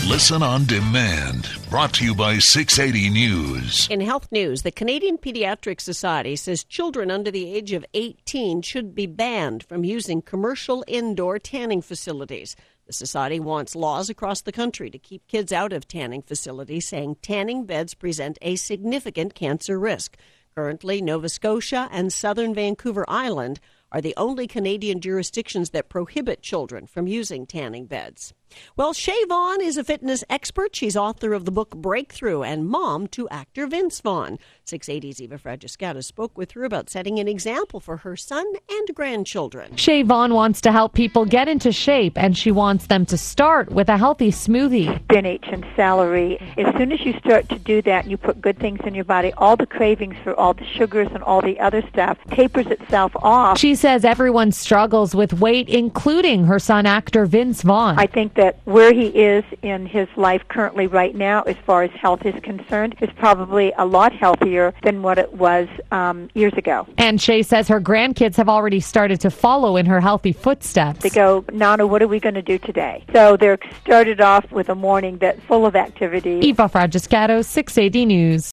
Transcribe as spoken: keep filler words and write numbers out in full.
Listen on demand. Brought to you by six eighty News. In health news, the Canadian Pediatric Society says children under the age of eighteen should be banned from using commercial indoor tanning facilities. The society wants laws across the country to keep kids out of tanning facilities, saying tanning beds present a significant cancer risk. Currently, Nova Scotia and southern Vancouver Island are the only Canadian jurisdictions that prohibit children from using tanning beds. Well, Shay Vaughn is a fitness expert. She's author of the book Breakthrough and mom to actor Vince Vaughn. six eighty's Eva Fraggiscato spoke with her about setting an example for her son and grandchildren. Shay Vaughn wants to help people get into shape, and she wants them to start with a healthy smoothie. Spinach and celery. As soon as you start to do that and you put good things in your body, all the cravings for all the sugars and all the other stuff tapers itself off. She says everyone struggles with weight, including her son, actor Vince Vaughn. I think that where he is in his life currently right now, as far as health is concerned, is probably a lot healthier than what it was um, years ago. And Shay says her grandkids have already started to follow in her healthy footsteps. They go, Nana, what are we going to do today? So they're started off with a morning that's full of activity. Eva Fraggiscato, six eighty News.